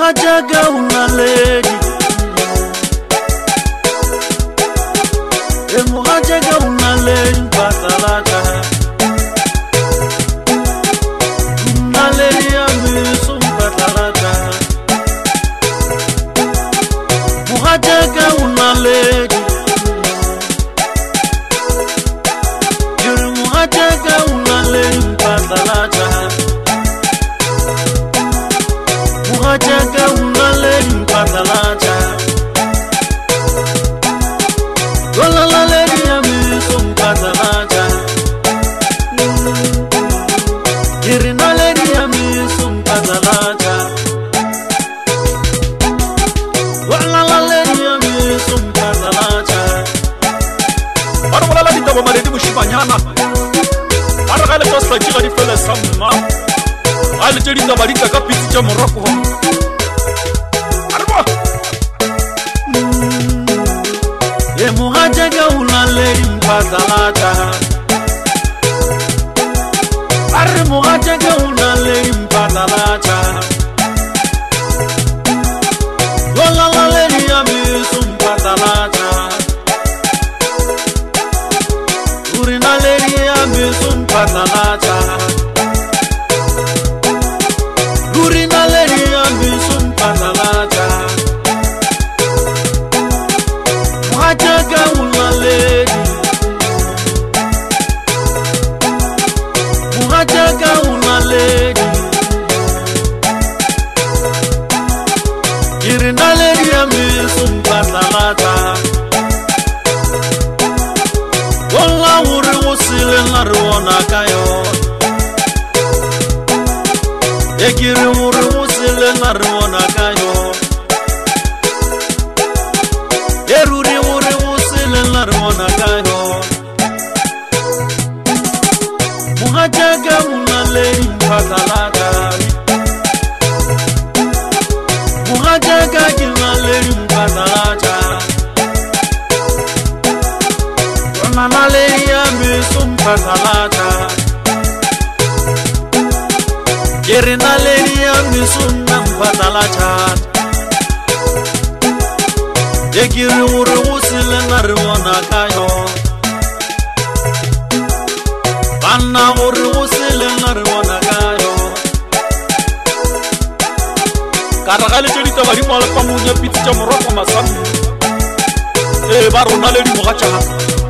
Muhajaga una lady. Muhajaga una lady patalata. Una lady amisum patalata. Muhajaga una lady. Muhajaga una lady patalata. Muhajaga una lady patalata. Gola la lady amisum patalata. Irina lady amisum patalata. Gola la lady amisum patalata. Arwala la dita bomare di mushibanyana. Aragale posta jiga di fele samma. Ale jeri da barika kapiti cha Morocco. Arwa. Ye muhajaga una lady patalata. Arre muhajaga una lady patalata. Gola la lady amisum patalata. Urina lady amisum patalata. Urina lady amisum patalata. Muhajaga una lady. Muhajaga una lady. Irina lady amisum patalata. Gola uri usile narwana kayo. Ekiri uri usile narwana kayo. Eruri uri usile narwana kayo. Muhajaga una lady patalata. Muhajaga una lady patalata. Nana lady amisum patalata. Irina lady amisum patalata. Ekiri uri usile narwana kayo. Anna uri usile narwana kayo. Karagale jeri da bari mala pamunya piti cha Morocco masam. Baro na lady muhajaga.